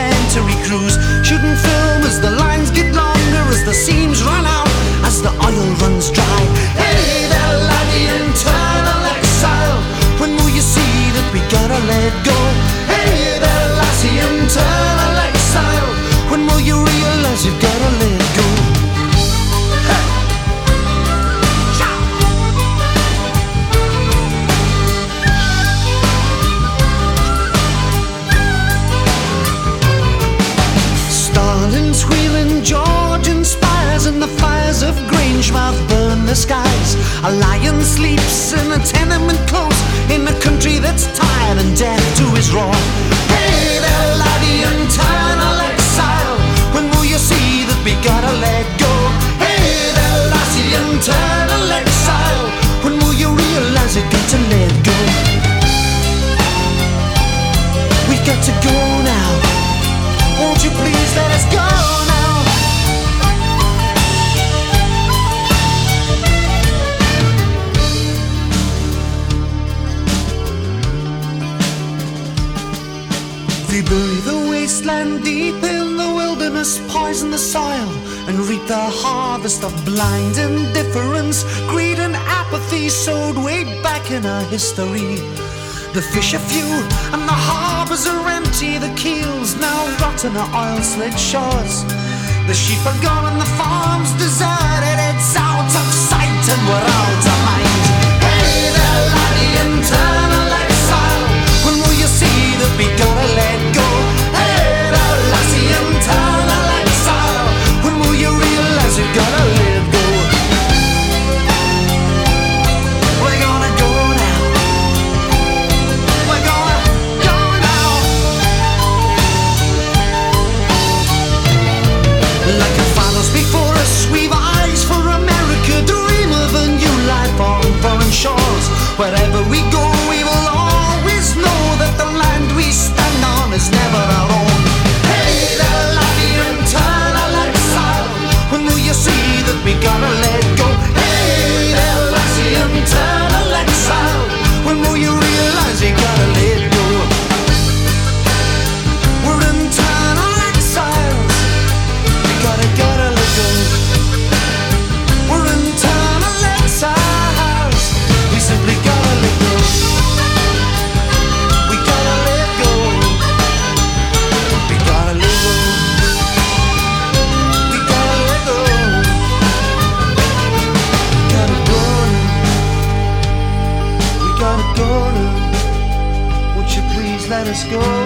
documentary crews, shooting film as the lines get longer, as the seams run out, as the oil runs dry. Hey there, laddie, internal exile, when will you see that we gotta let go? Hey there, lassie, internal exile, when will you realize you've gotta let go? Stalin's wheeling Georgian spires, and the fires of Grangemouth burn the skies. A lion sleeps in a tenement close, in a country that's tired and deaf to his roar. Hey there, laddie, internal exile, when will you see that we gotta let go? Hey there, lassie, internal exile, when will you realize you got to let go? We've got to go now. Won't you please let us go now? They bury the wasteland deep in the wilderness, poison the soil, and reap the harvest of blind indifference, greed and apathy sowed way back in our history. The fish are few and the harbors are empty, the keels now rot on our oil slick shores. The sheep are gone and the farm's deserted, it's out of sight and we're out of mind. Hey there, laddie, internal exile, when will you see that we gotta let go? Hey there, lassie, internal exile, when will you realize you gotta let go? We're gonna go now. We're gonna go now. Like our fathers before us, we've eyes for America, dream of a new life on foreign shores. Wherever we go, we will always know that the land we stand on is never our own. Hey there, laddie, internal exile, when will you see that we gotta let go? Hey there, lassie, internal exile, when will you realize you gotta let go? We're internal exiles, we gotta let go. We're internal exiles, we simply gotta let go. We gotta let go. We gotta let go. We gotta let go. Gotta go now. We gotta go now. Won't you please let us go?